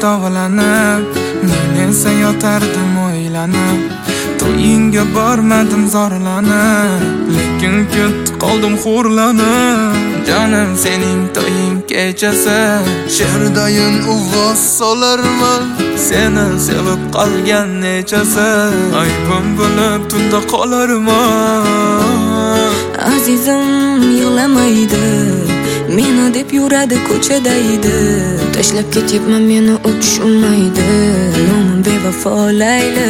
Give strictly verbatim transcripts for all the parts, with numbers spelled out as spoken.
dog'lanib, men esa yotardim o'ylanib. To'yingga bormadim zorlanib, lekin ketdi qoldim xo'rlanib. Jonim sening to'ying kechasi, she'rdayin uvoz solarman. Seni sevib qolgan nechasi, aybim bo'lib tunda qolarman. Azizim yig'lamaydi, meni deb yuradi ko'chada edi. Tashlab ketyapman meni u tushunmaydi, nomim bevafo Layla.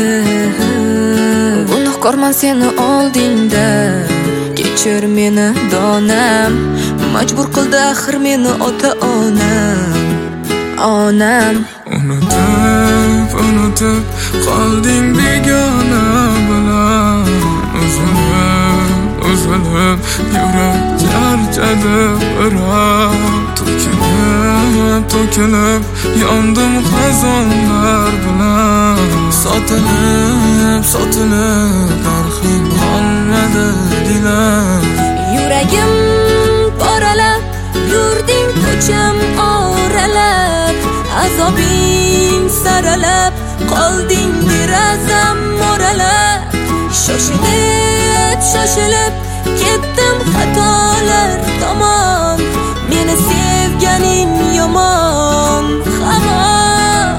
Gunohkorman seni oldingda, kechir meni donam. Majbur qildi axir meni ota-onam, onam. Unutib, unutib qolding begona bilan. Uzilib, uzilib yurak charchadi biroq. To'kilib, to'kilib yondim xazonlar bilan. Sotilib, sotilib narxing qolmadi dilam. Yuragim poralab, yurding ko'cham oralab. Azobing saralab, qolding derazam moralab. Shoshilib, shoshilib ketdim xatolar tomon. Meni sevganing yomon, hamon.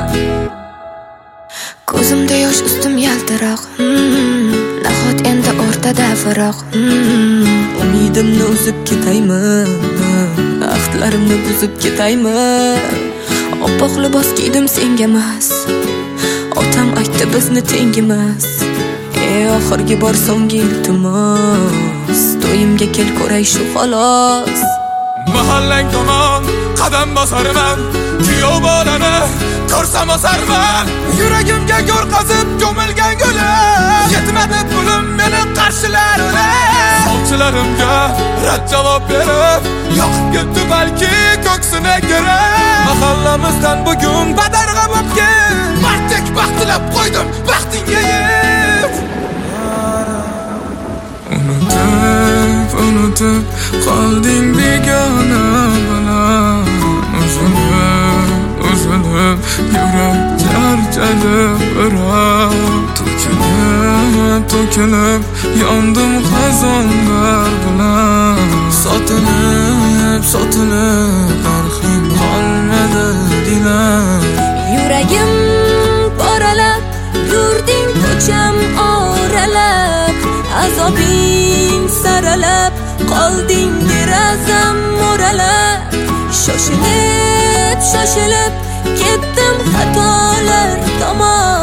Ko'zimda yosh, ustim yaltiroq. hmm. Nahot endi o'rtada firoq. hmm. Umidimni uzib ketaymi, ahdlarimni buzib ketaymi. Oppoq libos kiydim senga emas, otam aytdi bizni tengimas. Ey oxirgi bor so'nggi iltimos, to'yimga kel ko'ray shu xolos. Mahallang tomon qadam bosarman, kuyov bolani ko'rsam osarman. Yuragimga go'r qazib ko'milgan gulim, yetmadi pulim meni qarshilar ular. Sovchilarimga rad javob berib, yoqib ketdi balki ko'ksini kirib. Mahallamizdan bugun badarg'a bo'pken, mardek baxt tilab qo'ydim baxtingga yeb. Unutib, unutib qolding begona bilan. Uzilib, uzilib yurak charchadi biroq. To'kilib, to'kilib yondim xazonlar bilan. Sotilib, sotilib narxing qolmadi dilam. Yuragim poralab, yurding ko'cham oralab. Azobing saralab, qolding derazam moralab. Shoshilib, shoshilib ketdim xatolar tomon.